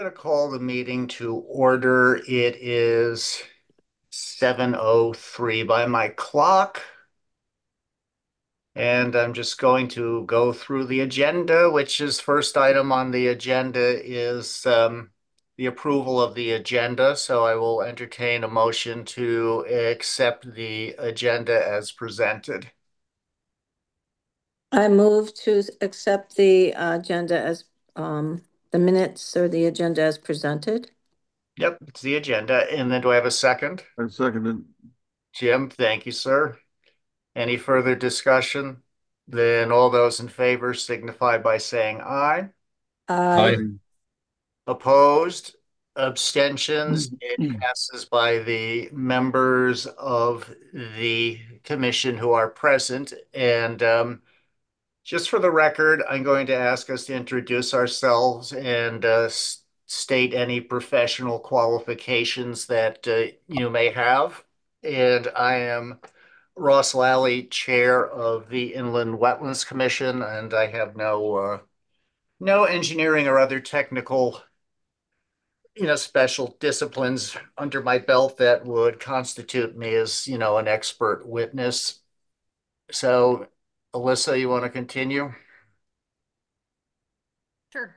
Going to call the meeting to order. It is 7:03 by my clock, and I'm just going to go through the agenda, which is first item on the agenda is the approval of the agenda. So I will entertain a motion to accept the agenda as presented. I move to accept the agenda as the minutes or the agenda as presented. Yep, it's the agenda. And then do I have a second? I seconded. Jim, thank you, sir. Any further discussion? Then all those in favor signify by saying aye. I Aye. Opposed? Abstentions? It passes by the members of the commission who are present. And just for the record, I'm going to ask us to introduce ourselves and state any professional qualifications that you may have. And I am Ross Lally, Chair of the Inland Wetlands Commission, and I have no engineering or other technical, special disciplines under my belt that would constitute me as, an expert witness. So, Alyssa, you want to continue? Sure.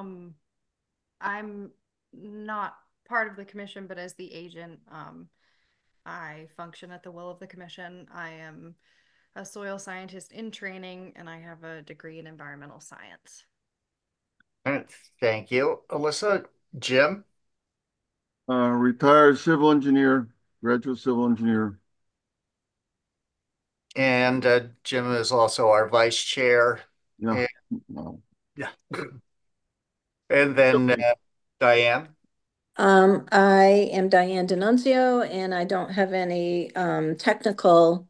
I'm not part of the commission, but as the agent, I function at the will of the commission. I am a soil scientist in training, and I have a degree in environmental science. All right, thank you, Alyssa. Jim, Retired civil engineer, graduate civil engineer. and Jim is also our vice chair. Yeah. And, Wow. yeah. And then Diane. I am Diane D'Annunzio, and I don't have any technical,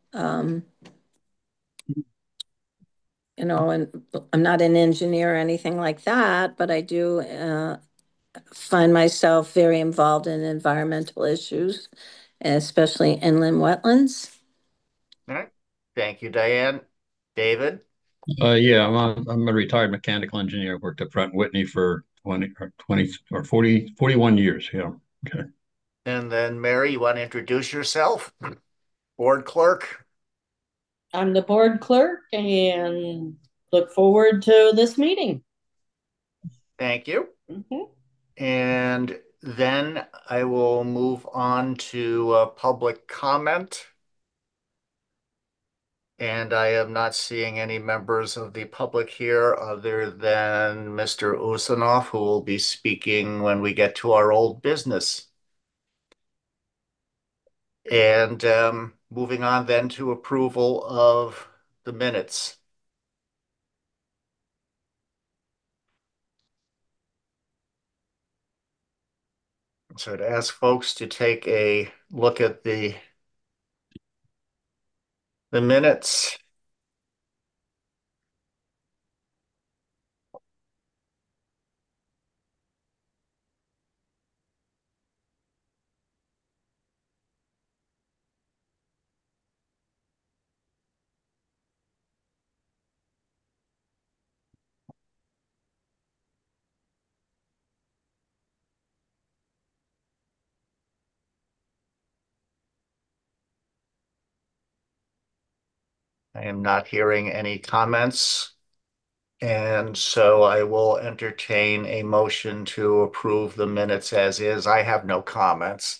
and I'm not an engineer or anything like that, but I do find myself very involved in environmental issues, especially inland wetlands. All right. Thank you, Diane. David. Yeah, I'm a retired mechanical engineer. Worked at Pratt& Whitney for 20 or 40, 41 years. Yeah. Okay. And then Mary, you want to introduce yourself? Board clerk. I'm the board clerk and look forward to this meeting. Thank you. Mhm. And then I will move on to public comment. And I am not seeing any members of the public here other than Mr. Usanoff, who will be speaking when we get to our old business. And moving on then to approval of the minutes. So to ask folks to take a look at the minutes. I am not hearing any comments. And so I will entertain a motion to approve the minutes as is. I have no comments.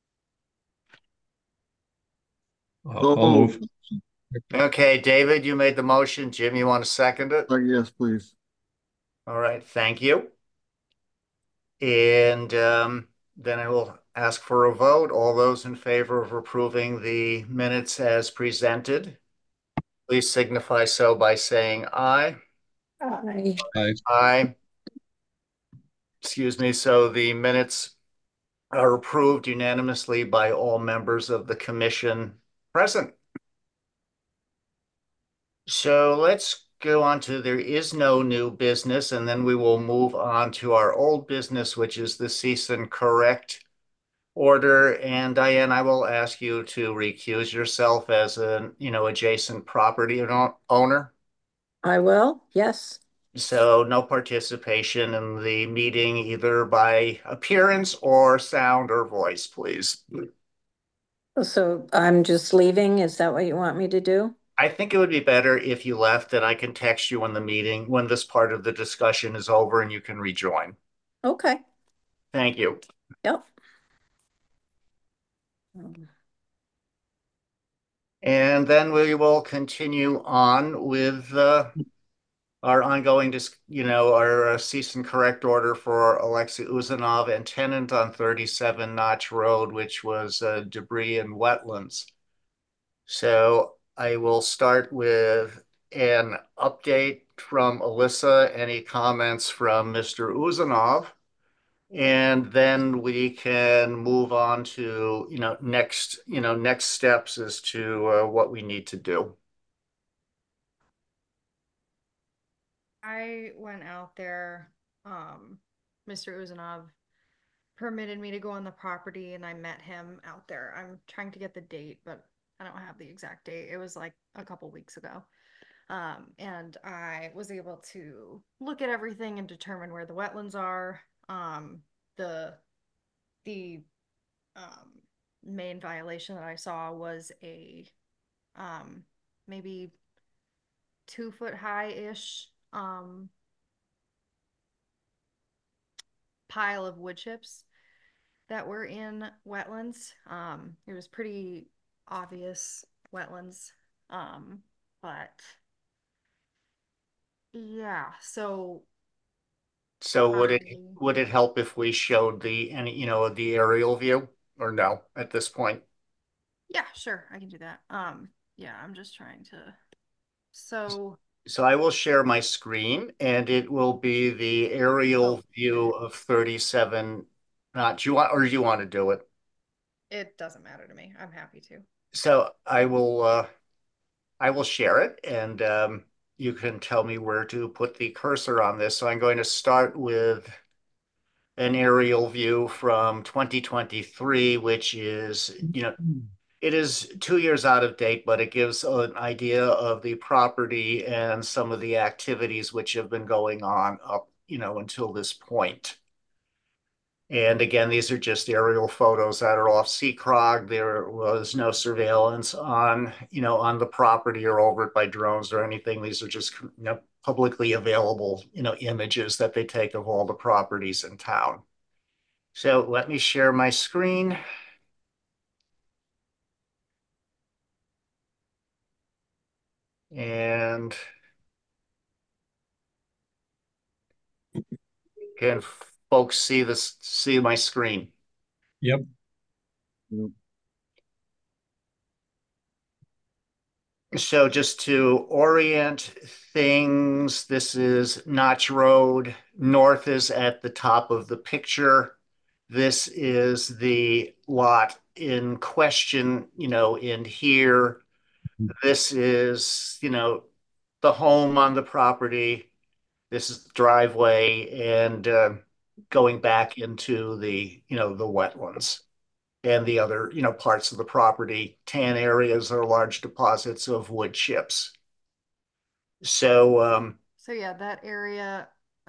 I'll move. Okay, David, you made the motion. Jim, you want to second it? Yes, please. All right, thank you. And then I will ask for a vote. All those in favor of approving the minutes as presented, please signify so by saying aye. I Aye. Aye. Excuse me. So the minutes are approved unanimously by all members of the commission present. So let's go on to there is no new business, and then we will move on to our old business, which is the cease and correct order. And Diane, I will ask you to recuse yourself as an, adjacent property owner. will, yes. So no participation in the meeting either by appearance or sound or voice, please. So I'm just leaving. Is that what you want me to do? I think it would be better if you left and I can text you when the meeting, when this part of the discussion is over and you can rejoin. Okay. Thank you. Yep. And then we will continue on with our ongoing, our cease and correct order for Alexei Uzanov and tenant on 37 Notch Road, which was debris and wetlands. So I will start with an update from Alyssa. Any comments from Mr. Uzanov? And then we can move on to, next steps as to what we need to do. I went out there. Mr. Uzanov permitted me to go on the property and I met him out there. I'm trying to get the date, but I don't have the exact date. It was like a couple weeks ago. And I was able to look at everything and determine where the wetlands are. The the main violation that I saw was a maybe 2 foot high-ish pile of wood chips that were in wetlands. It was pretty obvious wetlands. But yeah, so So would I it help if we showed the aerial view or no at this point? yeah, sure, I can do that. Yeah, I'm just trying to. So So I will share my screen and it will be the aerial oh, view of 37. Do you want, or do you want to do it? it doesn't matter to me. I'm happy to. So I will share it and you can tell me where to put the cursor on this. So I'm going to start with an aerial view from 2023, which is, it is 2 years out of date, but it gives an idea of the property and some of the activities which have been going on up, until this point. And again, these are just aerial photos that are off Seacrog. There was no surveillance on the property or over it by drones or anything. These are just, publicly available, images that they take of all the properties in town. So let me share my screen. And can folks see my screen? Yep. So just to orient things, this is Notch Road. North is at the top of the picture. This is the lot in question, in here. This is, the home on the property. This is the driveway and going back into the wetlands and the other, parts of the property. Tan areas are large deposits of wood chips. So, So yeah, that area,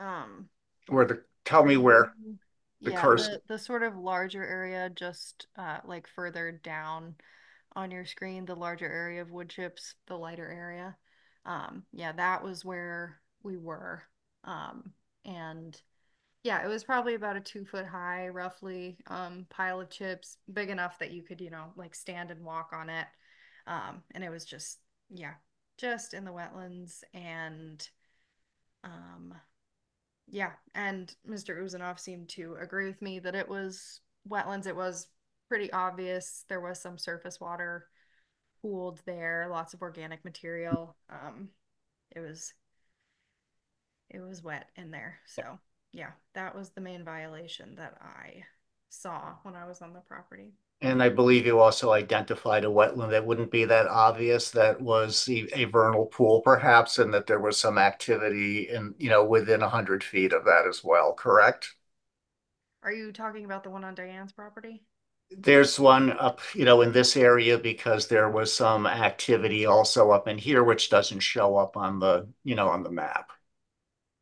tell are me where you, the yeah, cursor. the sort of larger area just like further down on your screen, the larger area of wood chips, the lighter area. Yeah, that was where we were. And yeah, it was probably about a 2 foot high, roughly, pile of chips, big enough that you could, like stand and walk on it. And it was just, yeah, just in the wetlands. And um, yeah, and Mr. Uzanov seemed to agree with me that it was wetlands. It was pretty obvious. There was some surface water pooled there, lots of organic material. It was wet in there. So yeah, that was the main violation that I saw when I was on the property. And I believe you also identified a wetland that wouldn't be that obvious, that was a vernal pool perhaps, and that there was some activity within 100 feet of that as well, correct? Are you talking about the one on Diane's property? There's one up, in this area because there was some activity also up in here, which doesn't show up on the map.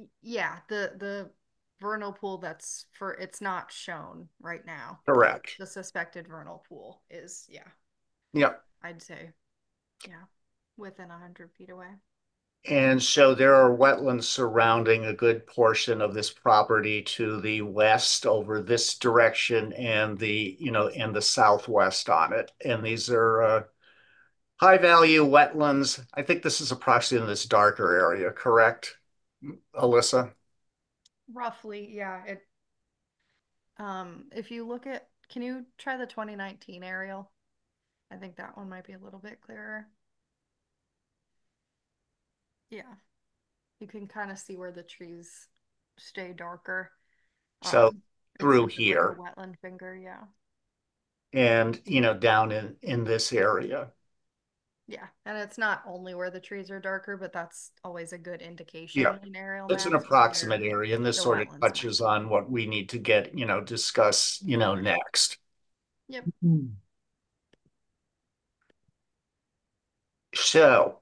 Yeah, the vernal pool that's for it's not shown right now. Correct. The suspected vernal pool is, yeah, Yep. I'd say, yeah, within 100 feet away. And so there are wetlands surrounding a good portion of this property to the west over this direction and and the southwest on it. And these are high value wetlands. I think this is approximately in this darker area, correct, Alyssa? Roughly, yeah. If you look at, can you try the 2019 aerial? I think that one might be a little bit clearer. Yeah, you can kind of see where the trees stay darker. So It's through like a here wetland finger, yeah. and, down in this area. Yeah, and it's not only where the trees are darker, but that's always a good Yeah. indication in aerial It's an maps of approximate where area, and this the sort of wetlands might touches be. on what we need to get, discuss, next. Yep. So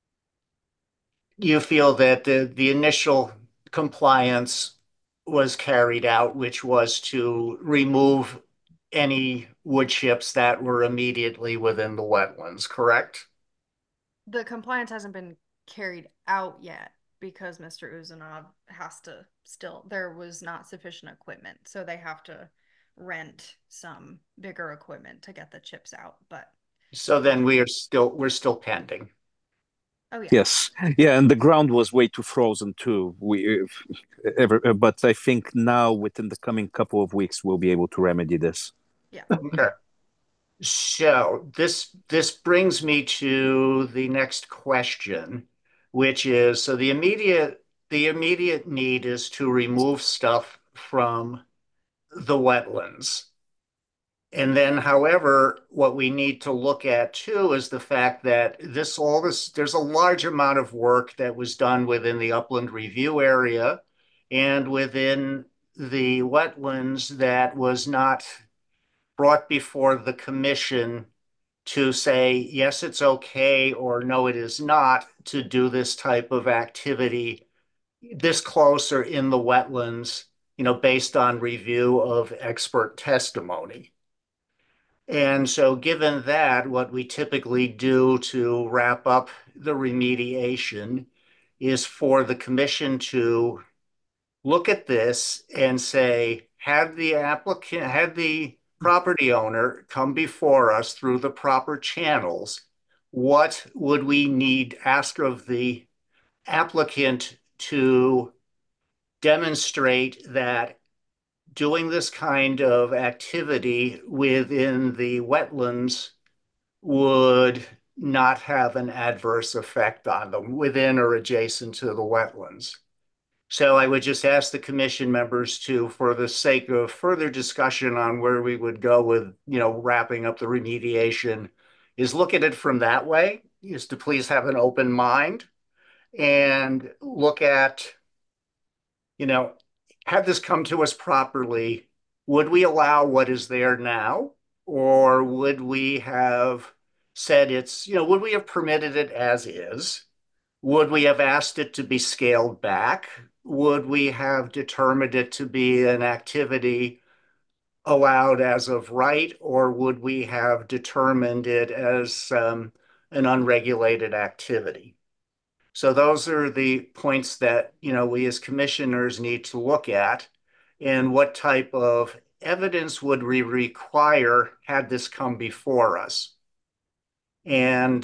you feel that the initial compliance was carried out, which was to remove any wood chips that were immediately within the wetlands, correct? The compliance hasn't been carried out yet because Mr. Uzanov has to still, there was not sufficient equipment, so they have to rent some bigger equipment to get the chips out. But So then um, we're still pending. oh yeah, Yes, yeah, and the ground was way too frozen too. But I think now within the coming couple of weeks we'll be able to remedy this. yeah. Okay. So this brings me to the next question, which is so the immediate need is to remove stuff from the wetlands. And then, however, what we need to look at too is the fact that there's a large amount of work that was done within the upland review area and within the wetlands that was not brought before the commission to say, yes, it's okay, or no, it is not to do this type of activity this close or in the wetlands, based on review of expert testimony. And so, given that, what we typically do to wrap up the remediation is for the commission to look at this and say, had the property owner come before us through the proper channels, what would we need ask of the applicant to demonstrate that doing this kind of activity within the wetlands would not have an adverse effect on them within or adjacent to the wetlands. So I would just ask the commission members to, for the sake of further discussion on where we would go with, wrapping up the remediation, is look at it from that way, is to please have an open mind and look at, you know, have this come to us properly. Would we allow what is there now? Or would we have said would we have permitted it as is? Would we have asked it to be scaled back? Would we have determined it to be an activity allowed as of right? Or would we have determined it as an unregulated activity? So those are the points that, we as commissioners need to look at. And what type of evidence would we require had this come before us? And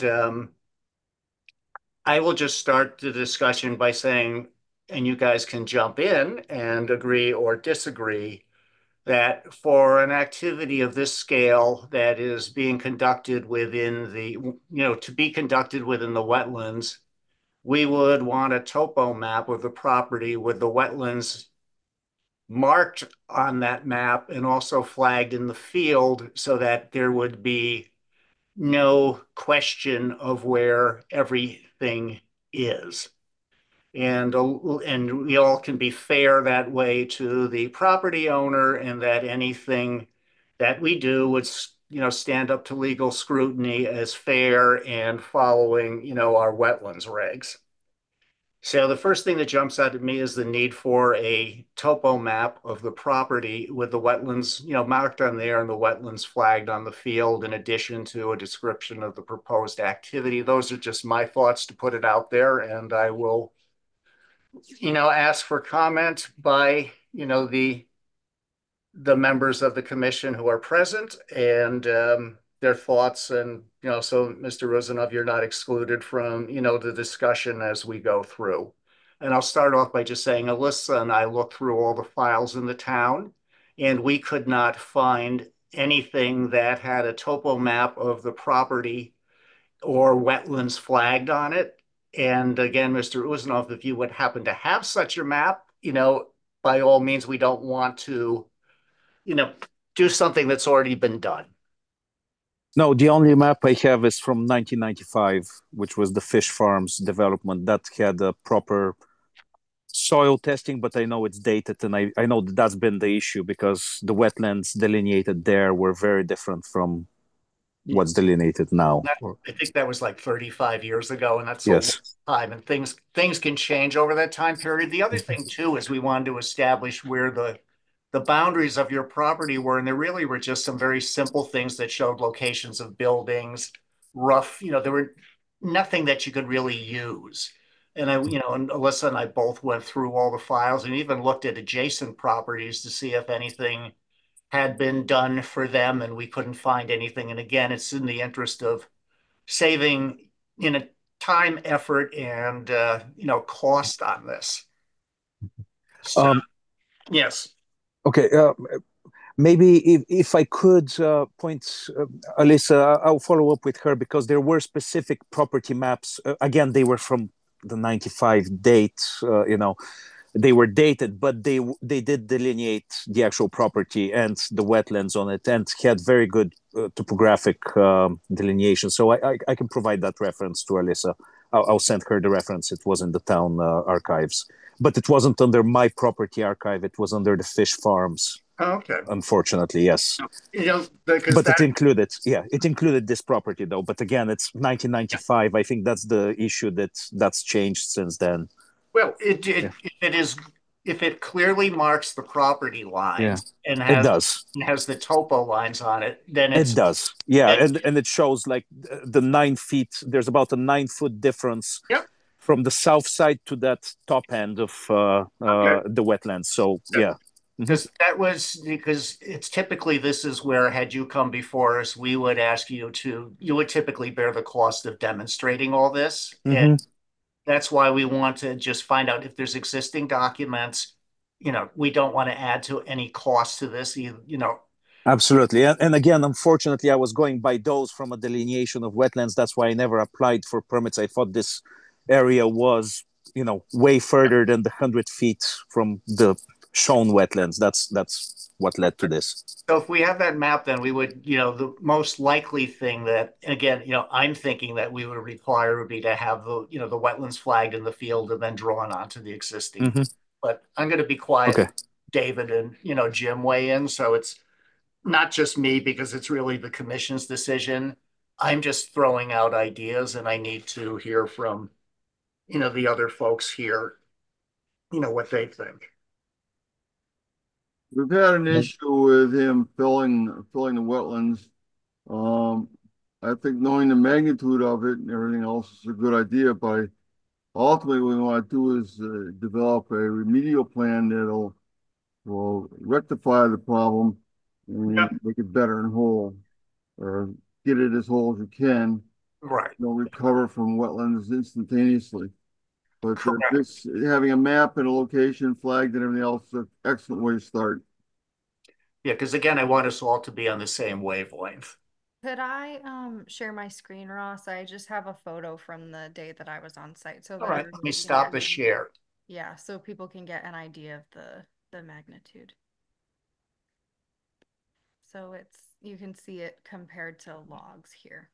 I will just start the discussion by saying, and you guys can jump in and agree or disagree, that for an activity of this scale that is being conducted to be conducted within the wetlands, we would want a topo map of the property with the wetlands marked on that map and also flagged in the field so that there would be no question of where everything is. And we all can be fair that way to the property owner, and that anything that we do would, stand up to legal scrutiny as fair and following, our wetlands regs. So the first thing that jumps out at me is the need for a topo map of the property with the wetlands, marked on there and the wetlands flagged on the field, in addition to a description of the proposed activity. Those are just my thoughts to put it out there, and I will, ask for comment by, the members of the commission who are present and their thoughts. And, so Mr. Rosanov, you're not excluded from, the discussion as we go through. And I'll start off by just saying Alyssa and I looked through all the files in the town, and we could not find anything that had a topo map of the property or wetlands flagged on it. And again, Mr. Uznov, if you would happen to have such a map, by all means, we don't want to you know, do something that's already been done. No, the only map I have is from 1995, which was the fish farms development that had a proper soil testing, but I know it's dated, and I know that's been the issue because the wetlands delineated there were very different from what's delineated now. I think that was like 35 years ago, and that's a long Yes. time, and things can change over that time period. The other thing too is we wanted to establish where the boundaries of your property were, and there really were just some very simple things that showed locations of buildings, rough, there were nothing that you could really use. And and Alyssa and I both went through all the files and even looked at adjacent properties to see if anything had been done for them, and we couldn't find anything. And again, it's in the interest of saving, time, effort, and cost on this. So, yes. Okay. Maybe if I could point, Alyssa, I'll follow up with her because there were specific property maps. Again, they were from the 95 date, they were dated, but they did delineate the actual property and the wetlands on it, and had very good topographic delineation. So I can provide that reference to Alyssa. I'll send her the reference. It was in the town archives, but it wasn't under my property archive. It was under the fish farms. Okay. Unfortunately, yes. Because but it included, it included this property though. But again, it's 1995. I think that's the issue that's changed since then. Well, if it clearly marks the property lines and it does. has the topo lines on it, then it does. Yeah, and it shows like the 9 feet. There's about a 9-foot difference. Yep. From the south side to that top end of the wetlands. So yeah. Because because it's typically, this is where, had you come before us, we would ask you would typically bear the cost of demonstrating all this. And that's why we want to just find out if there's existing documents. We don't want to add to any cost to this, Absolutely. And again, unfortunately, I was going by those from a delineation of wetlands. That's why I never applied for permits. I thought this area was, way further than the 100 feet from the shown wetlands. That's what led to this. So if we have that map, then we would, the most likely thing that, again, I'm thinking that we would require would be to have the wetlands flagged in the field and then drawn onto the existing. But I'm going to be quiet. Okay. David and, Jim weigh in. So it's not just me, because it's really the commission's decision. I'm just throwing out ideas, and I need to hear from, the other folks here, what they think. We've had an issue with him filling the wetlands. I think knowing the magnitude of it and everything else is a good idea, but ultimately what we want to do is develop a remedial plan that will rectify the problem and make it better and whole, or get it as whole as you can. Right. Recover from wetlands instantaneously. But having a map and a location flagged and everything else is an excellent way to start. Yeah, because again, I want us all to be on the same wavelength. Could I share my screen, Ross? I just have a photo from the day that I was on site. So all right, let me stop the share. Yeah, so people can get an idea of the magnitude. So you can see it compared to logs here.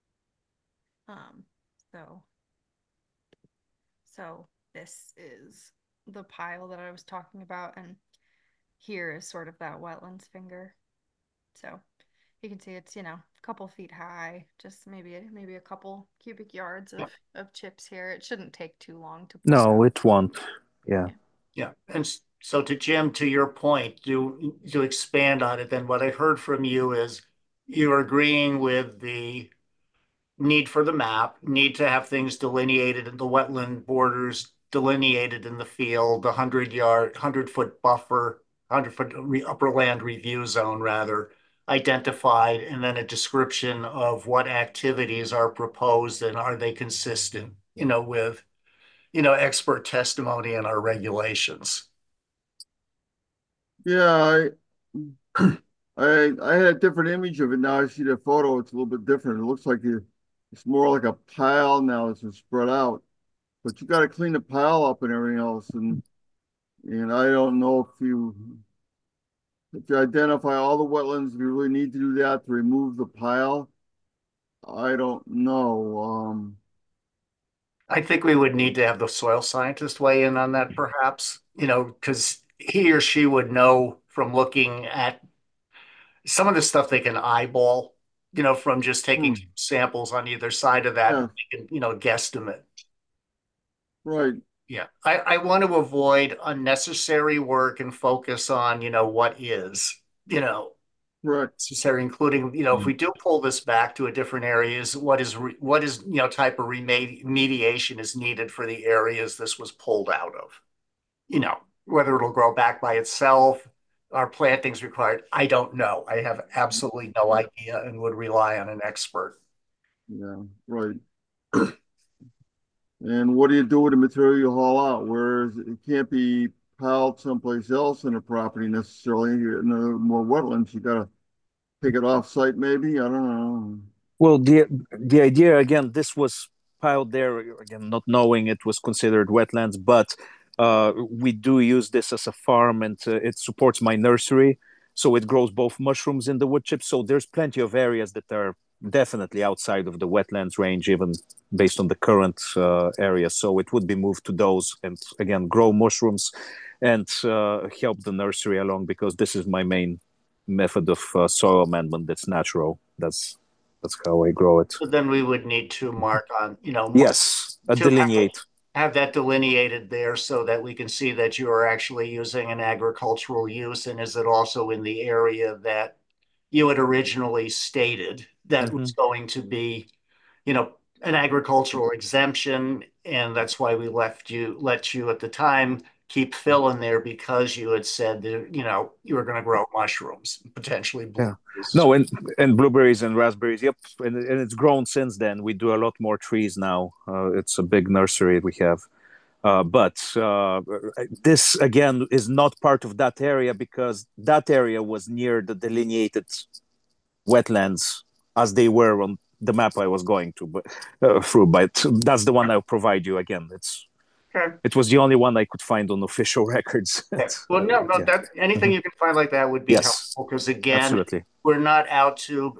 So this is the pile that I was talking about, and here is sort of that wetlands finger. So You can see it's, a couple feet high, just maybe a couple cubic yards of chips here. It shouldn't take too long to pull No, out. it won't. Yeah. Yeah. Yeah. And so to Jim, to your point, to expand on it, then what I heard from you is you're agreeing with the need for the map, need to have things delineated in the wetland borders, delineated in the field, the 100-foot buffer, 100-foot upper land review zone, rather, identified, and then a description of what activities are proposed and are they consistent, with, expert testimony and our regulations. Yeah, I had a different image of it. Now I see the photo, it's a little bit different. It looks like it's more like a pile now it's spread out. But you got to clean the pile up and everything else. And I don't know if you identify all the wetlands, if you really need to do that to remove the pile. I don't know. I think we would need to have the soil scientist weigh in on that, perhaps, because he or she would know from looking at some of the stuff they can eyeball, from just taking Hmm, samples on either side of that, yeah, and they can, guesstimate. right, Yeah. I want to avoid unnecessary work and focus on, what is, correct. necessary, including, if we do pull this back to a different areas, what is, type of remediation is needed for the areas this was pulled out of, whether it'll grow back by itself, are plantings required? I don't know. I have absolutely no idea and would rely on an expert. Yeah, right. And what do you do with the material you haul out? Where it can't be piled someplace else in a property necessarily. In the more wetlands, you got to take it off site maybe. I don't know. Well, the idea again, this was piled there again, not knowing it was considered wetlands, but we do use this as a farm, and it supports my nursery, so it grows both mushrooms in the wood chips. So there's plenty of areas that are definitely outside of the wetlands range, even based on the current area. So it would be moved to those, and again, grow mushrooms and help the nursery along, because this is my main method of soil amendment that's natural. That's how I grow it. So then we would need to mark on, Yes, a to delineate. have that delineated there so that we can see that you are actually using an agricultural use. And is it also in the area that you had originally stated that was Mhm. going to be, an agricultural exemption? And that's why we let you at the time keep fill in there, because you had said that, you were going to grow mushrooms, potentially Yeah. blueberries. No, and blueberries and raspberries. Yep, and it's grown since then. We do a lot more trees now. It's a big nursery we have. But this again is not part of that area, because that area was near the delineated wetlands as they were on the map I was going to, but through. But that's the one I'll provide you again. Okay. It was the only one I could find on official records. Okay. Well, no, Yeah. that anything Mhm. you can find like that would be Yes, helpful, because again, absolutely. we're not out to,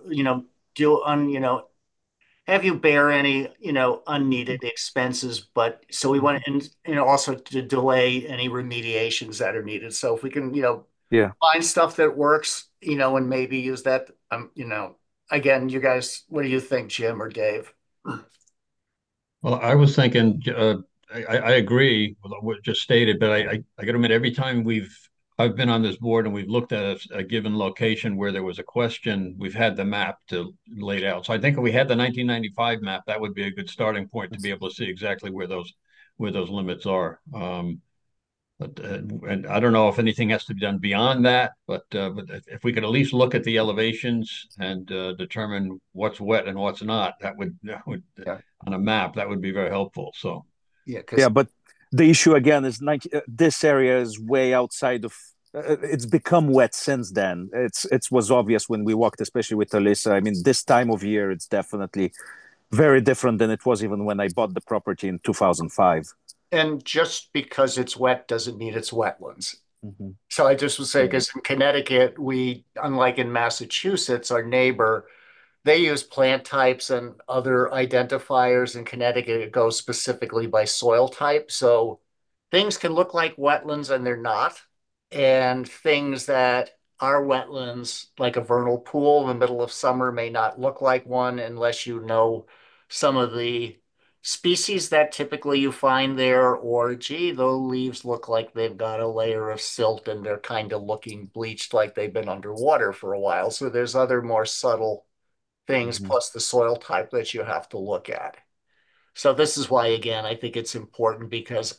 have you bear any, unneeded expenses, but so we want to, and, also to delay any remediations that are needed. So if we can, Yeah. find stuff that works, and maybe use that, again, you guys, what do you think, Jim or Dave? Well, I was thinking, I agree with what just stated, but I got to admit, every time I've been on this board and we've looked at a given location where there was a question, we've had the map to laid out. So I think if we had the 1995 map, that would be a good starting point to be able to see exactly where those limits are. But and I don't know if anything has to be done beyond that, but if we could at least look at the elevations and determine what's wet and what's not, that would Yeah. on a map that would be very helpful. So Yeah, Yeah, because but the issue again is this area is way outside of. It's become wet since then. It was obvious when we walked, especially with Alyssa. I mean, this time of year, it's definitely very different than it was even when I bought the property in 2005. and just because it's wet doesn't mean it's wetlands. Mhm. So I just would say, Yeah. because in Connecticut, unlike in Massachusetts, our neighbor, they use plant types and other identifiers. In Connecticut, it goes specifically by soil type. So things can look like wetlands and they're not. And things that our wetlands, like a vernal pool in the middle of summer, may not look like one unless you know some of the species that typically you find there, or gee, those leaves look like they've got a layer of silt and they're kind of looking bleached like they've been underwater for a while. So there's other more subtle things Mhm. plus the soil type that you have to look at. So this is why, again, I think it's important because,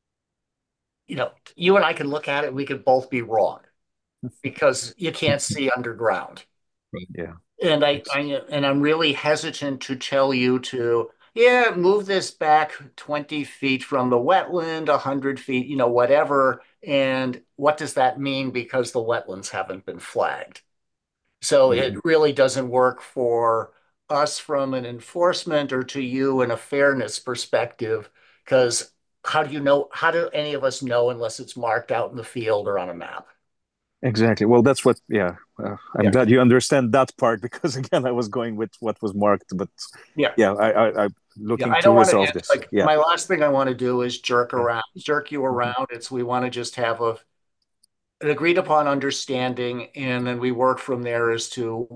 you and I can look at it, we could both be wrong because you can't see underground. Yeah, And it's I'm really hesitant to tell you to, yeah, move this back 20 feet from the wetland, 100 feet, whatever. And what does that mean? Because the wetlands haven't been flagged. So it mhm. really doesn't work for us from an enforcement or to you in a fairness perspective, because how do any of us know unless it's marked out in the field or on a map? Exactly. Well, that's what. Yeah, I'm Yeah. glad you understand that part because again, I was going with what was marked, but Yeah. yeah, I'm Yeah, looking I to don't want to resolve get this. like Yeah, my last thing I want to do is yeah. jerk you Mhm. around. It's we want to just have an agreed upon understanding, and then we work from there as to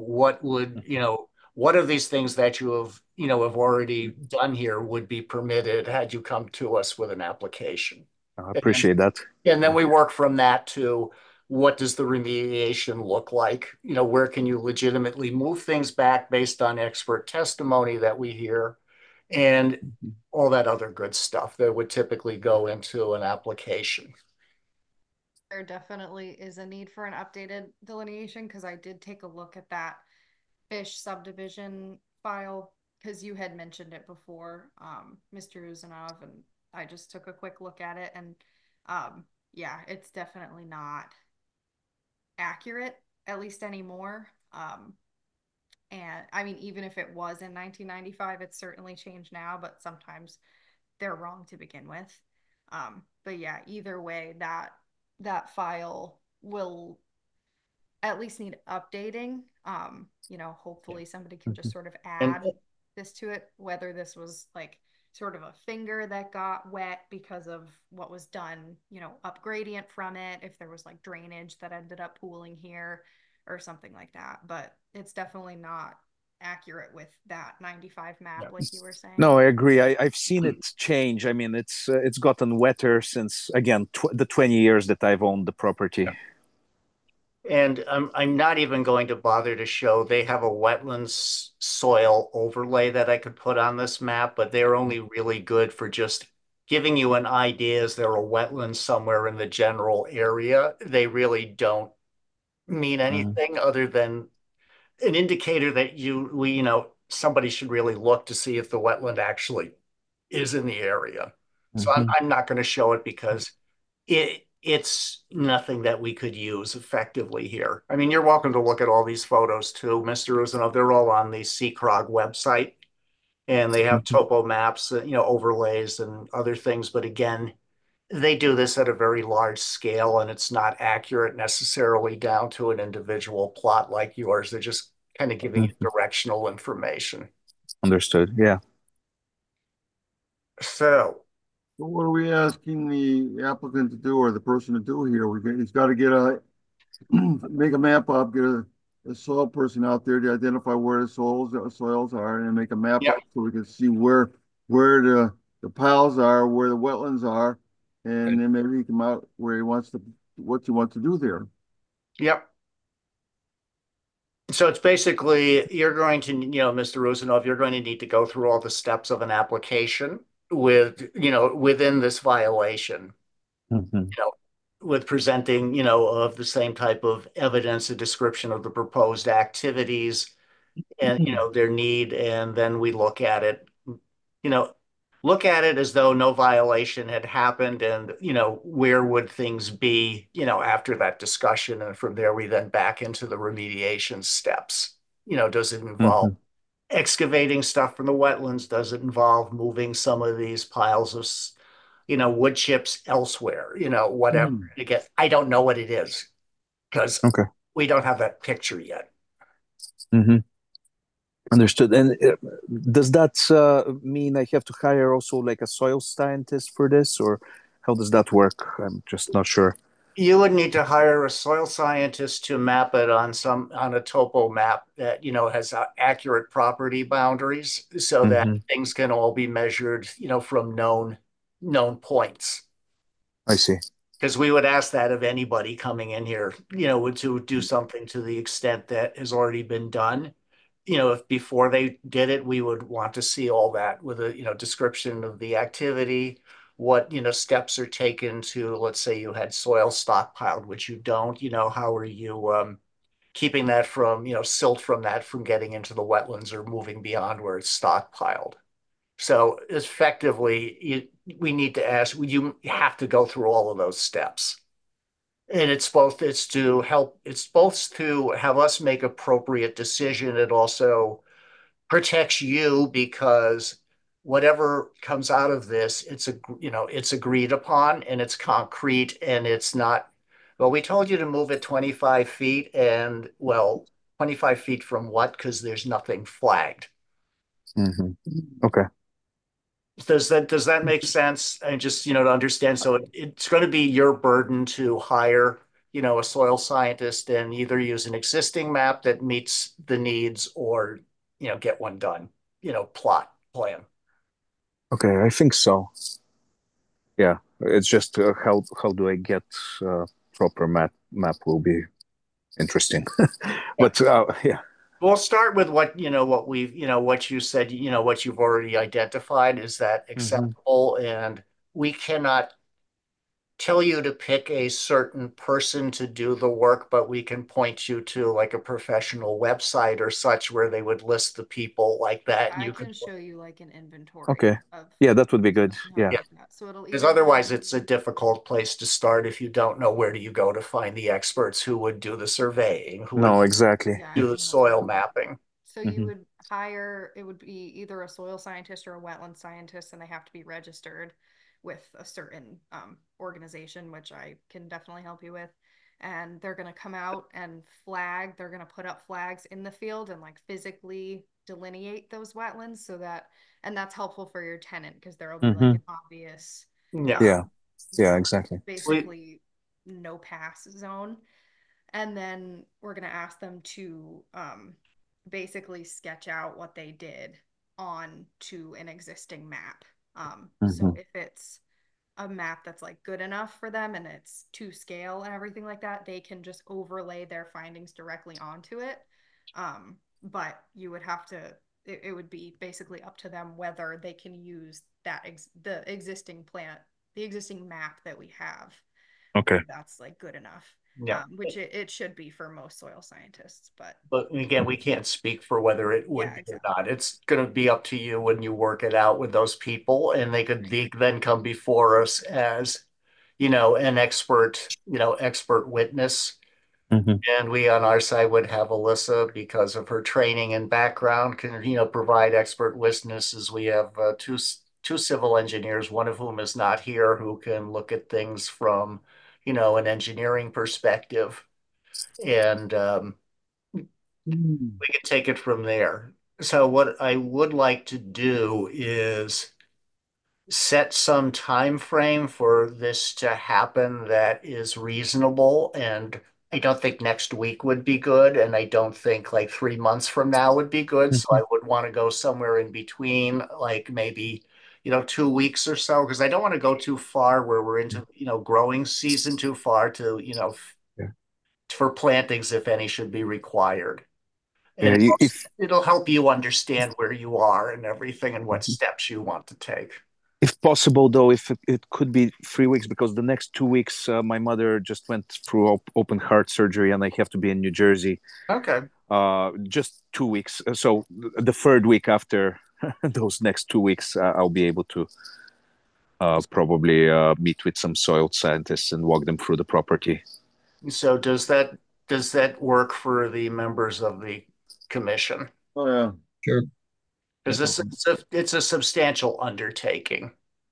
what of these things that have already done here would be permitted had you come to us with an application. I And, appreciate that. and then Yeah. we work from that to what does the remediation look like? Where can you legitimately move things back based on expert testimony that we hear? And Mhm. all that other good stuff that would typically go into an application. There definitely is a need for an updated delineation because I did take a look at that fish subdivision file because you had mentioned it before, Mr. Uzanov, and I just took a quick look at it and yeah, it's definitely not accurate, at least anymore. And I mean, even if it was in 1995, it's certainly changed now, but sometimes they're wrong to begin with. But yeah, either way, that file will at least need updating. Hopefully somebody can just Mhm. sort of And add this to it, whether this was like sort of a finger that got wet because of what was done, up gradient from it, if there was like drainage that ended up pooling here or something like that. But it's definitely not accurate with that 95 map, like you were saying. No, I agree. I've seen it change. I mean, it's gotten wetter since again the 20 years that I've owned the property. and I'm not even going to bother to show they have a wetlands soil overlay that I could put on this map, but they're only really good for just giving you an idea. Is there a wetland somewhere in the general area? They really don't mean Mhm. anything other than an indicator that somebody should really look to see if the wetland actually is in the area. So I'm, Mhm. I'm not going to show it because it's nothing that we could use effectively here. I mean, you're welcome to look at all these photos too, Mr. Uzanov. They're all on the CCROG website and they have Mhm. topo maps, overlays and other things. But again, they do this at a very large scale and it's not accurate necessarily down to an individual plot like yours. They're just kind of giving you Mhm. directional information. Understood. Yeah. So, So what are we asking the applicant to do or the person to do here? He's got to make a map up, get a soil person out there to identify where the soils are and make a map yeah, up so we can see where the piles are, where the wetlands are, and then maybe he come out where what he wants to do there. yep. So it's basically you're going to, Mr. Rosenov, you're going to need to go through all the steps of an application within this violation, Mhm. you know, with presenting, of the same type of evidence, a description of the proposed activities and, their need, and then we you know, look at it as though no violation had happened and, where would things be, after that discussion. And from there, we then back into the remediation steps. Does it involve Mhm. excavating stuff from the wetlands? Does it involve moving some of these piles of, wood chips elsewhere? Whatever. Hmm. Again, I don't know what it is because Okay. we don't have that picture yet. Mhm. Understood. And does that mean I have to hire also like a soil scientist for this, or how does that work? I'm just not sure. You would need to hire a soil scientist to map it on a topo map that, has accurate property boundaries so that Hmm. things can all be measured, from known points. I see. Because we would ask that of anybody coming in here, to do something to the extent that has already been done. If before they did it, we would want to see all that with a, description of the activity, what, steps are taken to, let's say you had soil stockpiled, which you don't, how are you keeping that from, silt from that from getting into the wetlands or moving beyond where it's stockpiled. So effectively, we need to ask, you have to go through all of those steps. And it's both to have us make appropriate decision. It also protects you because whatever comes out of this, it's agreed upon and it's concrete and it's not, well, we told you to move it 25 feet and, well, 25 feet from what? Because there's nothing flagged. Hmm. Okay. Does that make sense? And just, to understand. So it's going to be your burden to hire, a soil scientist and either use an existing map that meets the needs or, get one done, plot plan. Okay, I think so. Yeah, it's just how do I get proper map will be interesting. Yeah. But yeah. We'll start with what you said, what you've already identified. Is that Hmm. acceptable? And we cannot tell you to pick a certain person to do the work, but we can point you to like a professional website or such where they would list the people like that, and I you could, can show you like an inventory Okay. of Yeah, that would be good. how to Yeah. yeah. do that. So it'll Because either otherwise, be it's a difficult place to start if you don't know where do you go to find the experts who would do the surveying, who would No, exactly. yeah, do the no soil problem. mapping. So you Hmm. would hire, it would be either a soil scientist or a wetland scientist, and they have to be registered with a certain organization, which I can definitely help you with. And they're going to come out and they're going to put up flags in the field and like physically delineate those wetlands so that, and that's helpful for your tenant because there will be like Hmm. an obvious, Yeah. Yeah. um, Yeah, exactly. We, basically no pass zone. And then we're going to ask them to basically sketch out what they did on to an existing map. So Hmm. if it's a map that's like good enough for them and it's to scale and everything like that, they can just overlay their findings directly onto it. But you would have to, it would be basically up to them whether they can use the existing the existing map that we have, Okay. that's like good enough, yeah. which it should be for most soil scientists. But But again, we can't speak for whether it would yeah, be or exactly. not. It's going to be up to you when you work it out with those people, and then come before us as, an expert witness. Hmm. And we on our side would have Alyssa, because of her training and background, can, provide expert witnesses. We have two civil engineers, one of whom is not here, who can look at things from, an engineering perspective. And we can take it from there. So what I would like to do is set some time frame for this to happen that is reasonable. And I don't think next week would be good, and I don't think like 3 months from now would be good. So I would want to go somewhere in between, like maybe, 2 weeks or so, because I don't want to go too far where we're into, growing season too far to, Yeah. for plantings, if any, should be required. And Yeah. it'll help you understand where you are and everything and what steps you want to take. If possible, though, if it could be 3 weeks, because the next 2 weeks, my mother just went through open heart surgery, and I have to be in New Jersey. Okay. Just 2 weeks. So the third week after those next 2 weeks, I'll be able to probably meet with some soil scientists and walk them through the property. So does that work for the members of the commission? Oh, yeah. Sure. Because That's this okay. it's a substantial undertaking.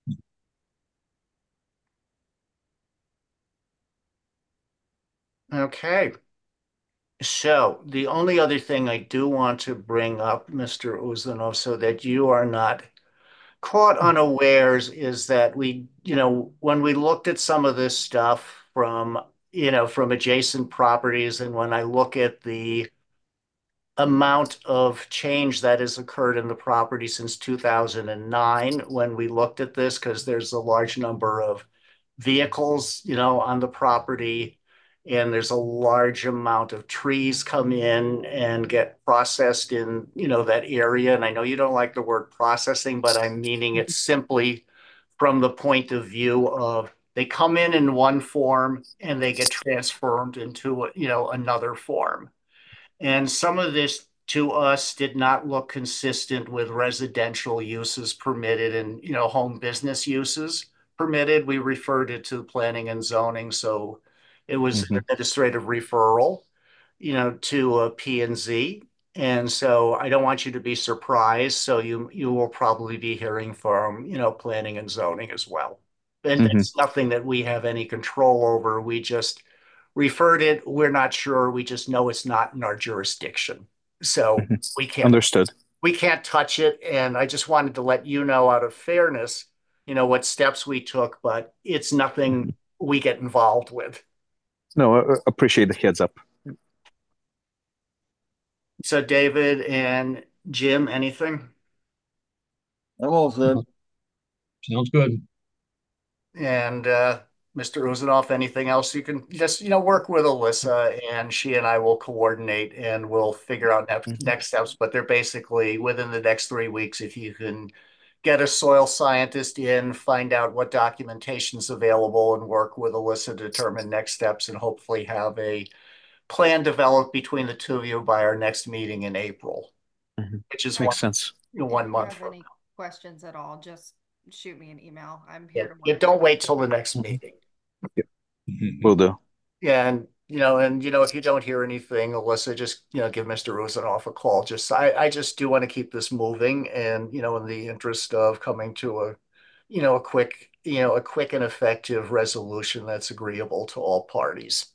Okay. So the only other thing I do want to bring up, Mr. Uzlanov, so that you are not caught unawares, is that when we looked at some of this stuff from from adjacent properties. And when I look at the amount of change that has occurred in the property since 2009 when we looked at this, because there's a large number of vehicles, on the property, and there's a large amount of trees come in and get processed in, that area. And I know you don't like the word processing, but I'm meaning it simply from the point of view of they come in one form and they get transformed into, another form. And some of this to us did not look consistent with residential uses permitted and, home business uses permitted. We referred it to planning and zoning. So it was an Mhm. administrative referral, to P and Z. And so I don't want you to be surprised. So you will probably be hearing from, planning and zoning as well. And Mhm. it's nothing that we have any control over. We just referred it. We're not sure. We just know it's not in our jurisdiction. So Mhm. we can't Understood. we can't touch it. And I just wanted to let you know out of fairness, what steps we took, but it's nothing Mhm. we get involved with. No, I appreciate the heads up. So David and Jim, anything? I'm all set. Sounds good. And Mr. Uzanov, anything else you can just, work with Alyssa and she and I will coordinate and we'll figure out Mhm. next steps. But they're basically within the next 3 weeks, if you can get a soil scientist in, find out what documentation's available and work with Alyssa to determine next steps and hopefully have a plan developed between the two of you by our next meeting in April, Mhm. which is Makes sense. If one you month have from any questions at all, just shoot me an email. I'm now. here to Yeah, work. don't wait till the next Mhm. meeting. Yeah, will do. Yeah, and if you don't hear anything, Alyssa, just give Mr. Rosanoff a call. I just do want to keep this moving, and in the interest of coming to a quick and effective resolution that's agreeable to all parties.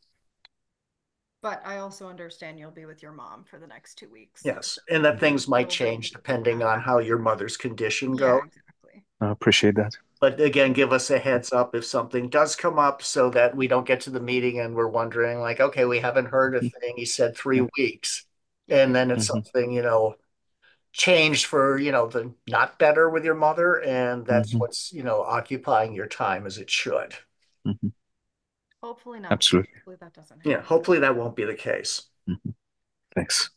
But I also understand you'll be with your mom for the next 2 weeks. Yes, and that things might Building. change depending on how your mother's condition Yeah, goes. exactly. I appreciate that. But again, give us a heads up if something does come up so that we don't get to the meeting and we're wondering like, okay, we haven't heard a Mhm. thing. He said three Yeah. weeks. Yep. And then it's Mhm. something, changed for, the not better with your mother. And that's Mhm. what's, occupying your time as it should. Mhm. Hopefully not. Absolutely. Hopefully that doesn't Yeah, happen. hopefully that won't be the case. Mhm. Thanks.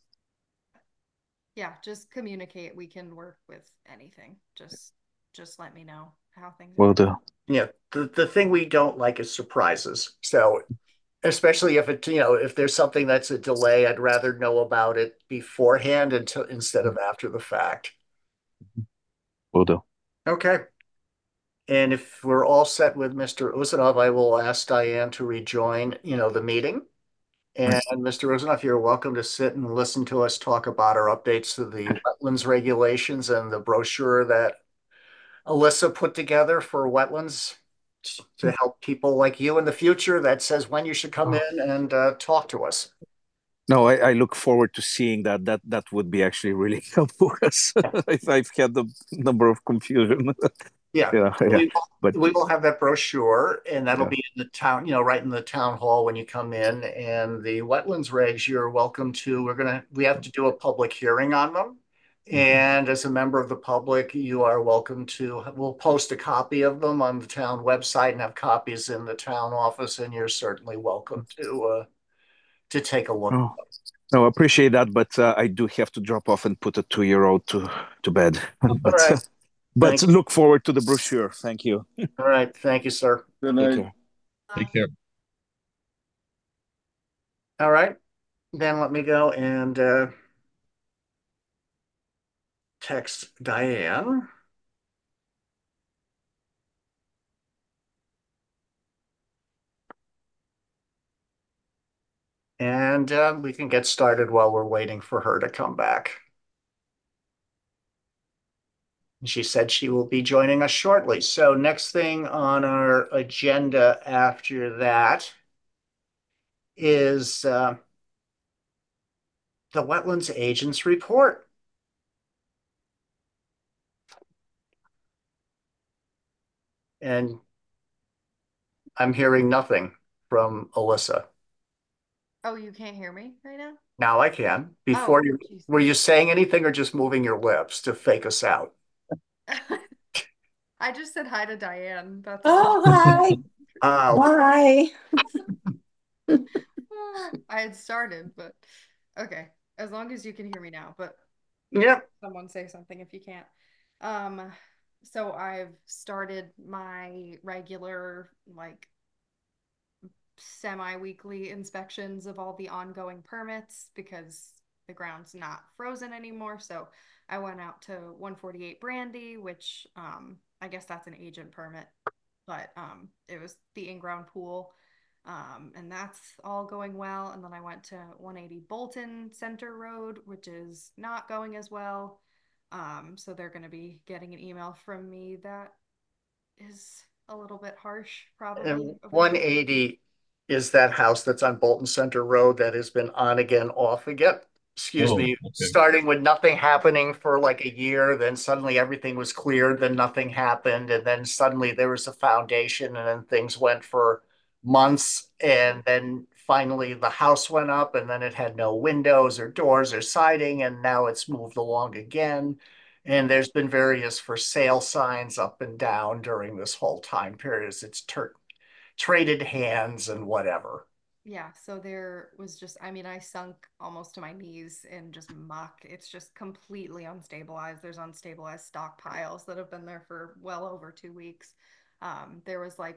Yeah, just communicate. We can work with anything. Just let me know how things are Will going. do. Yeah, the thing we don't like is surprises. So especially if if there's something that's a delay, I'd rather know about it beforehand instead of after the fact. Will do. Okay. And if we're all set with Mr. Uzanov, I will ask Diane to rejoin, the meeting. Right. And Mr. Uzanov, you're welcome to sit and listen to us talk about our updates to the wetlands regulations and the brochure that Alyssa put together for wetlands to help people like you in the future that says when you should come Oh. in and talk to us. No, I look forward to seeing that. That would be actually really helpful because I've had a number of confusion. Yeah, Yeah, yeah. we But we will have that brochure, and that'll yeah. be in the town, right in the town hall when you come in. And the wetlands regs, you're welcome to. We have to do a public hearing on them. And as a member of the public, you are welcome to. We'll post a copy of them on the town website and have copies in the town office. And you're certainly welcome to take a look. Oh, no, I appreciate that, but I do have to drop off and put a 2-year-old to bed. All But right. but Thank. look forward to the brochure. Thank you. All right. Thank you, sir. Good Take night. care. Take care. All right. Then let me go and text Diane. And we can get started while we're waiting for her to come back. She said she will be joining us shortly. So next thing on our agenda after that is the Wetlands Agents Report. And I'm hearing nothing from Alyssa. Oh, you can't hear me right now? Now I can. Oh, Before you, jeez. were you saying anything or just moving your lips to fake us out? I just said hi to Diane. That's all. Oh, hi. Oh, Hi. I had started, but okay. As long as you can hear me now, but yep. someone say something if you can't. Um, so I've started my regular, like, semi-weekly inspections of all the ongoing permits because the ground's not frozen anymore. So I went out to 148 Brandy, which I guess that's an agent permit, but it was the in-ground pool. And that's all going well. And then I went to 180 Bolton Center Road, which is not going as well. So they're going to be getting an email from me that is a little bit harsh, probably, And eventually. 180 is that house that's on Bolton Center Road that has been on again, off again. Excuse Oh, me, okay. starting with nothing happening for like a year, then suddenly everything was cleared, then nothing happened, and then suddenly there was a foundation, and then things went for months, and then finally the house went up, and then it had no windows or doors or siding, and now it's moved along again. And there's been various for sale signs up and down during this whole time period as it's traded hands and whatever. Yeah, so there was just, I mean, I sunk almost to my knees in just muck. It's just completely unstabilized. There's unstabilized stockpiles that have been there for well over 2 weeks. There was like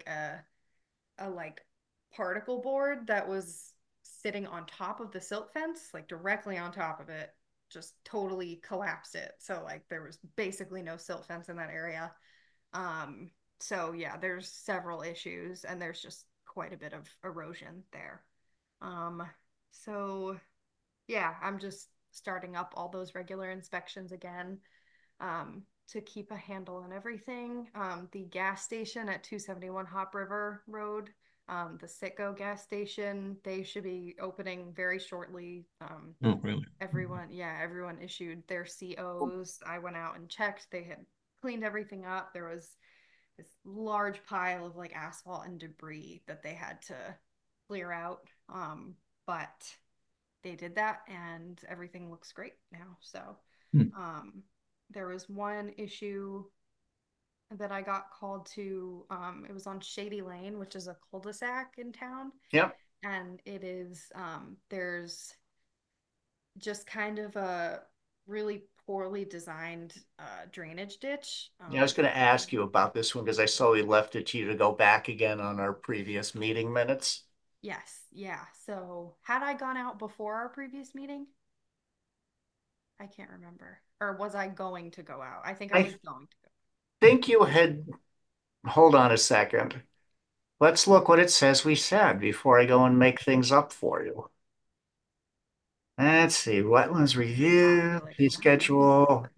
a like particle board that was sitting on top of the silt fence, like directly on top of it, just totally collapsed it. So like there was basically no silt fence in that area. Um, so yeah, there's several issues and there's just quite a bit of erosion there. Um, so yeah, I'm just starting up all those regular inspections again, to keep a handle on everything. The gas station at 271 Hop River Road, the Citgo gas station, they should be opening very shortly. Oh, really? Everyone issued their COs. I went out and checked. They had cleaned everything up. There was this large pile of like asphalt and debris that they had to clear out. But they did that and everything looks great now. So Hmm. um, there was one issue that I got called to. It was on Shady Lane, which is a cul-de-sac in town. Yep. And it is, there's just kind of a really poorly designed drainage ditch. Yeah, I was going to ask you about this one because I saw we left it to you to go back again on our previous meeting minutes. Yes, yeah. So had I gone out before our previous meeting? I can't remember. Or was I going to go out? I think I I was going to go. think you had, hold on a second. Let's look what it says we said before I go and make things up for you. Let's see, wetlands I review, feel like fee I might schedule.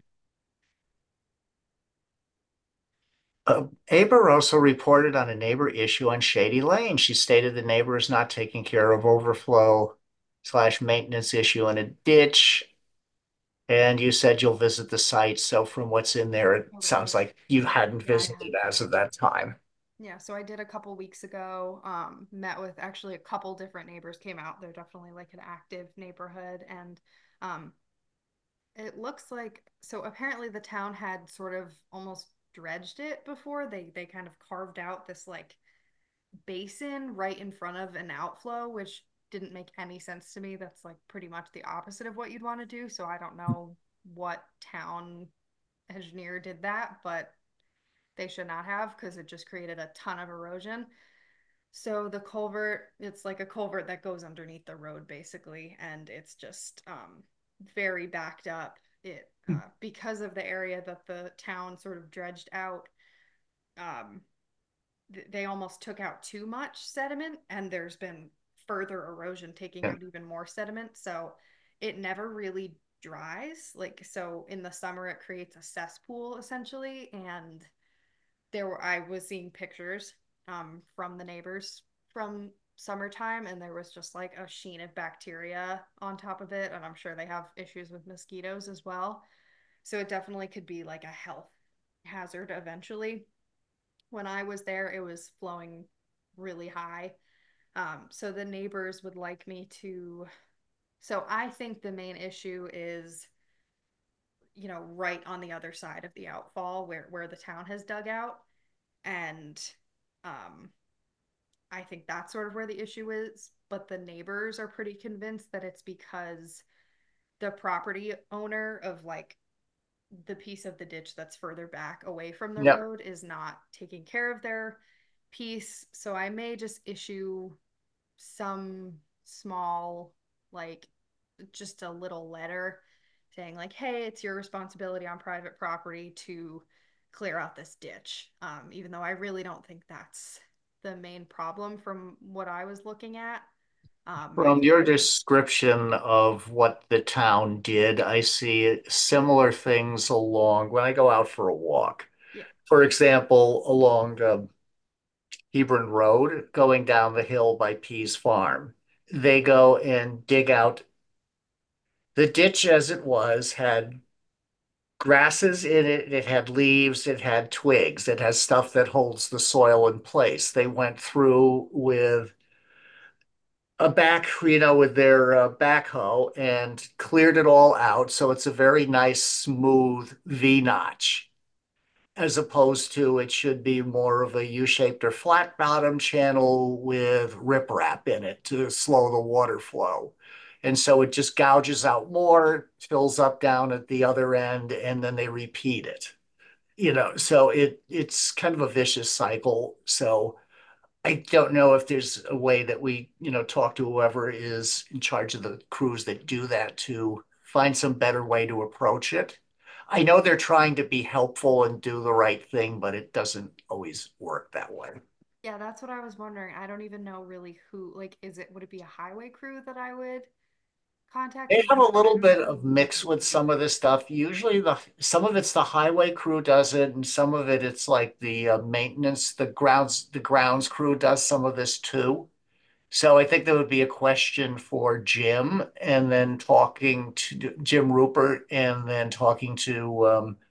Aber also reported on a neighbor issue on Shady Lane. She stated the neighbor is not taking care of overflow slash maintenance issue in a ditch. And you said you'll visit the site. So from what's in there, it sounds totally. like you hadn't Yeah, I visited had. as of that time. Yeah, so I did a couple weeks ago. Met with actually a couple different neighbors came out. They're definitely like an active neighborhood, and um, it looks like so apparently the town had sort of almost dredged it before. They kind of carved out this like basin right in front of an outflow, which didn't make any sense to me. That's like pretty much the opposite of what you'd want to do. So I don't know what town engineer did that, but they should not have because it just created a ton of erosion. So the culvert, it's like a culvert that goes underneath the road basically, and it's just very backed up. It because of the area that the town sort of dredged out, um, they almost took out too much sediment, and there's been further erosion taking Yeah. out even more sediment. So it never really dries. Like so, in the summer, it creates a cesspool essentially, and I was seeing pictures from the neighbors from summertime, and there was just like a sheen of bacteria on top of it, and I'm sure they have issues with mosquitoes as well. So it definitely could be like a health hazard eventually. When I was there, it was flowing really high. So the neighbors would like me to, so I think the main issue is, right on the other side of the outfall where the town has dug out. And um, I think that's sort of where the issue is. But the neighbors are pretty convinced that it's because the property owner of like the piece of the ditch that's further back away from the Yep. road is not taking care of their piece. So I may just issue some small, like, just a little letter saying like, hey, it's your responsibility on private property to clear out this ditch. Even though I really don't think that's the main problem from what I was looking at. From your description of what the town did, I see similar things along when I go out for a walk. Yeah. For example, along Hebron Road, going down the hill by Pease Farm, they go and dig out the ditch as it was, had grasses in it, it had leaves, it had twigs, it has stuff that holds the soil in place. They went through with with their backhoe and cleared it all out. So it's a very nice, smooth V notch, as opposed to it should be more of a U-shaped or flat bottom channel with riprap in it to slow the water flow. And so it just gouges out more, fills up down at the other end, and then they repeat it. So it's kind of a vicious cycle. So I don't know if there's a way that we, talk to whoever is in charge of the crews that do that to find some better way to approach it. I know they're trying to be helpful and do the right thing, but it doesn't always work that way. Yeah, that's what I was wondering. I don't even know really who, like, would it be a highway crew that I would contact? They Because have a I little don't bit know. of mix with some of this stuff. Usually some of it's the highway crew does it, and some of it's like the maintenance, the grounds crew does some of this too. So I think there would be a question for Jim and then talking to Jim Rupert and then talking to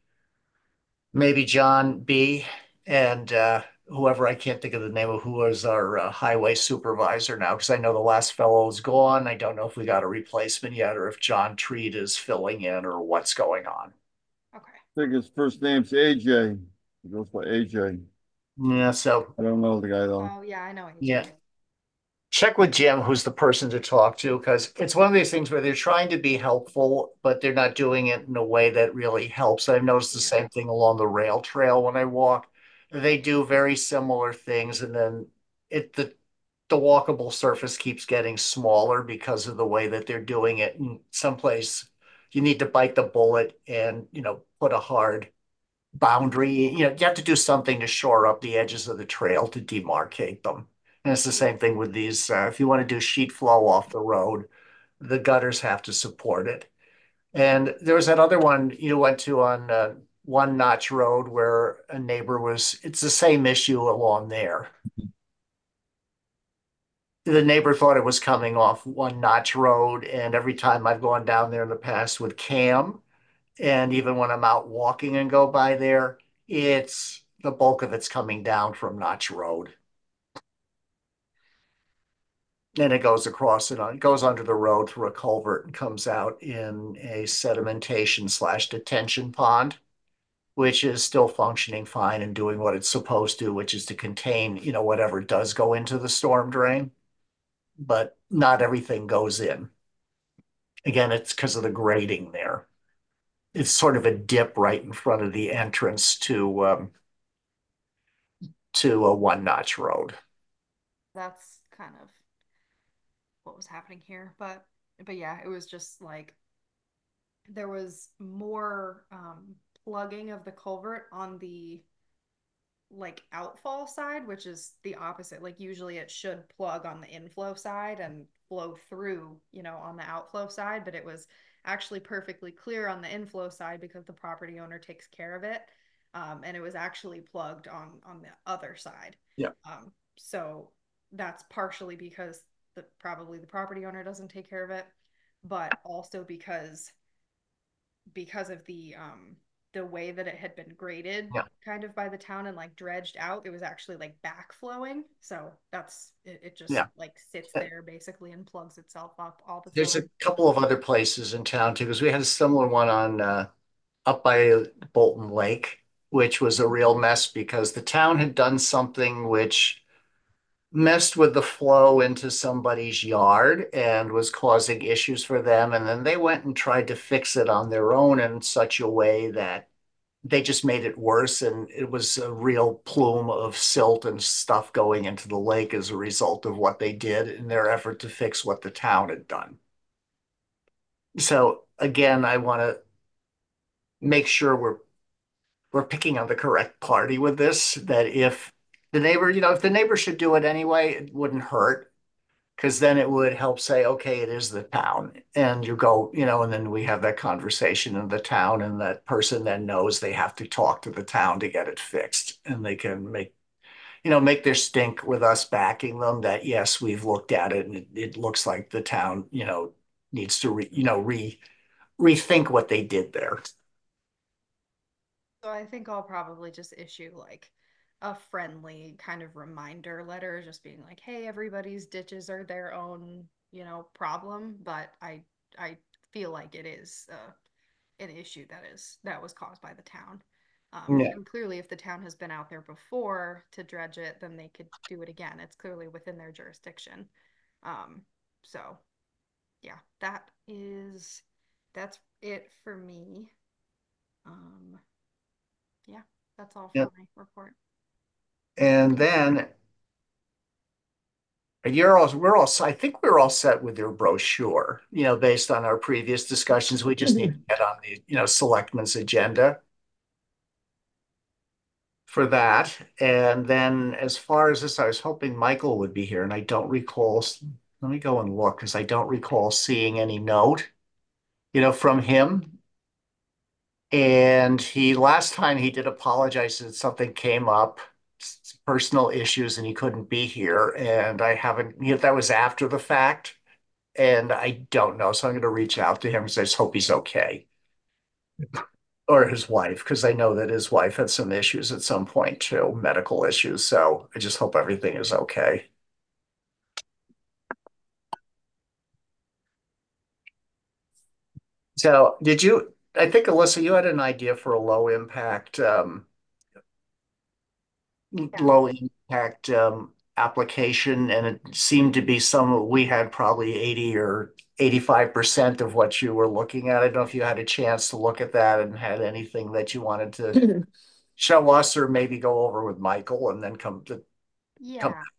maybe John B. and whoever I can't think of the name of who was our highway supervisor now because I know the last fellow is gone. I don't know if we got a replacement yet or if John Treat is filling in or what's going on. Okay. I think his first name's AJ. He goes by AJ. Yeah, so I don't know the guy though. Oh, yeah, I know yeah. AJ. Check with Jim, who's the person to talk to, because it's one of these things where they're trying to be helpful, but they're not doing it in a way that really helps. I've noticed the Yeah. same thing along the rail trail when I walk. They do very similar things, and then the walkable surface keeps getting smaller because of the way that they're doing it. In some place, you need to bite the bullet and put a hard boundary. You have to do something to shore up the edges of the trail to demarcate them. And it's the same thing with these. If you want to do sheet flow off the road, the gutters have to support it. And there was that other one you went to on One Notch Road where a neighbor it's the same issue along there. The neighbor thought it was coming off One Notch Road. And every time I've gone down there in the past with Cam, and even when I'm out walking and go by there, it's the bulk of it's coming down from Notch Road. And it goes across it goes under the road through a culvert and comes out in a sedimentation/detention pond, which is still functioning fine and doing what it's supposed to, which is to contain, whatever does go into the storm drain. But not everything goes in. Again, it's because of the grading there. It's sort of a dip right in front of the entrance to a One Notch Road. That's kind of what was happening here. But yeah, it was just like there was more plugging of the culvert on the like outfall side, which is the opposite. Like usually it should plug on the inflow side and flow through, on the outflow side, but it was actually perfectly clear on the inflow side because the property owner takes care of it. And it was actually plugged on the other side. Yeah. So that's partially because probably the property owner doesn't take care of it, but also because of the the way that it had been graded Yeah. kind of by the town and like dredged out, it was actually like backflowing. So it just Yeah. like sits there basically and plugs itself up all the There's a time. couple of other places in town too, because we had a similar one on up by Bolton Lake, which was a real mess because the town had done something which messed with the flow into somebody's yard and was causing issues for them. And then they went and tried to fix it on their own in such a way that they just made it worse. And it was a real plume of silt and stuff going into the lake as a result of what they did in their effort to fix what the town had done. So again, I want to make sure we're picking on the correct party with this, that if the neighbor, if the neighbor should do it anyway, it wouldn't hurt because then it would help say, okay, it is the town. And you go, and then we have that conversation in the town, and that person then knows they have to talk to the town to get it fixed. And they can make their stink with us backing them that, yes, we've looked at it and it looks like the town, needs to rethink what they did there. So I think I'll probably just issue like a friendly kind of reminder letter, just being like, hey, everybody's ditches are their own, problem, but I feel like it is an issue that was caused by the town. Yeah. And clearly, if the town has been out there before to dredge it, then they could do it again. It's clearly within their jurisdiction. Um, so yeah, that's it for me. Um, yeah, that's all Yeah. for my report. And then I think we're all set with your brochure, based on our previous discussions. We just need to get on the, selectmen's agenda for that. And then as far as this, I was hoping Michael would be here, and I don't recall. Let me go and look because I don't recall seeing any note, from him. And last time he did apologize that something came up, personal issues, and he couldn't be here. And I haven't, that was after the fact. And I don't know. So I'm going to reach out to him because I just hope he's okay. Or his wife, because I know that his wife had some issues at some point too, medical issues. So I just hope everything is okay. So I think Alyssa, you had an idea for a Yeah. low impact application, and it seemed to be we had probably 80 or 85% of what you were looking at. I don't know if you had a chance to look at that and had anything that you wanted to show us or maybe go over with Michael and then come. Yeah.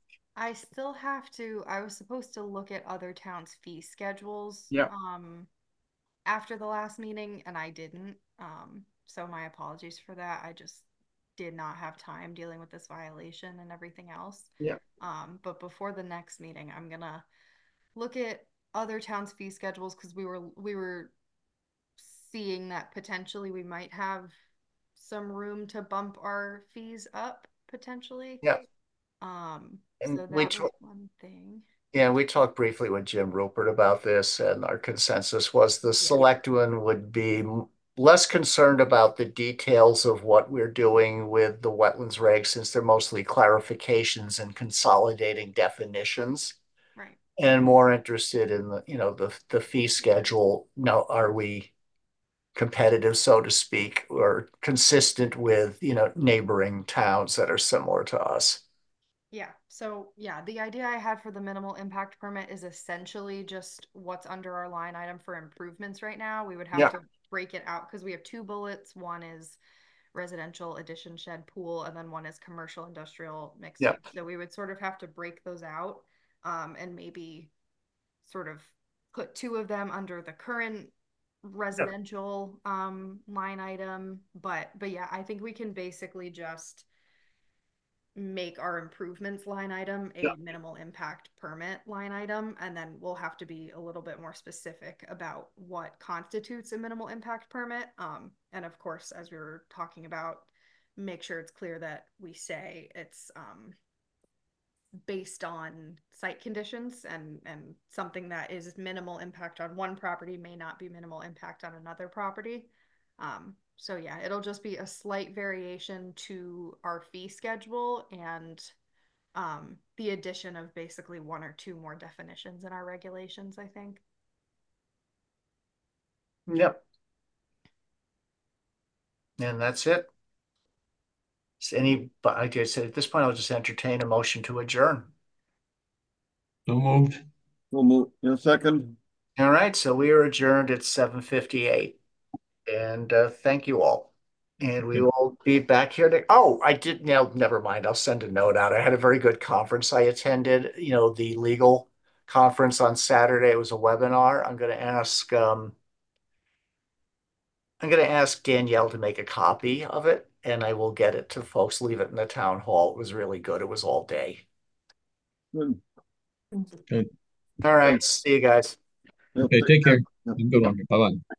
I was supposed to look at other towns' fee schedules Yeah. after the last meeting and I didn't. So my apologies for that. I just did not have time dealing with this violation and everything else. Yeah. But before the next meeting, I'm gonna look at other towns' fee schedules because we were seeing that potentially we might have some room to bump our fees up potentially. Yeah. And So that was one thing. we talked briefly with Jim Rupert about this, and our consensus was the Yeah. selectmen would be less concerned about the details of what we're doing with the wetlands regs since they're mostly clarifications and consolidating definitions, Right. and more interested in the fee schedule. No, are we competitive, so to speak, or consistent with, neighboring towns that are similar to us? Yeah. So, yeah, the idea I had for the minimal impact permit is essentially just what's under our line item for improvements right now. We would have Yeah. to break it out because we have two bullets. One is residential addition shed pool, and then one is commercial industrial mixed Yeah. use. So we would sort of have to break those out, and maybe sort of put two of them under the current residential line item. But yeah, I think we can basically just make our improvements line item Yeah. a minimal impact permit line item, and then we'll have to be a little bit more specific about what constitutes a minimal impact permit. And of course, as we were talking about, make sure it's clear that we say it's based on site conditions, and something that is minimal impact on one property may not be minimal impact on another property. So yeah, it'll just be a slight variation to our fee schedule and the addition of basically one or two more definitions in our regulations, I think. Yep. And that's it. I guess at this point, I'll just entertain a motion to adjourn. So moved. We'll move in a second. All right, so we are adjourned at 7:58. And thank you all. And we will be back here to, oh, I did, now, never mind. I'll send a note out. I had a very good conference I attended, the legal conference on Saturday. It was a webinar. I'm going to ask Danielle to make a copy of it, and I will get it to folks, leave it in the town hall. It was really good. It was all day. Good. Good. All right. See you guys. Yep, Okay, take care. Yep. Have a good one. Bye-bye.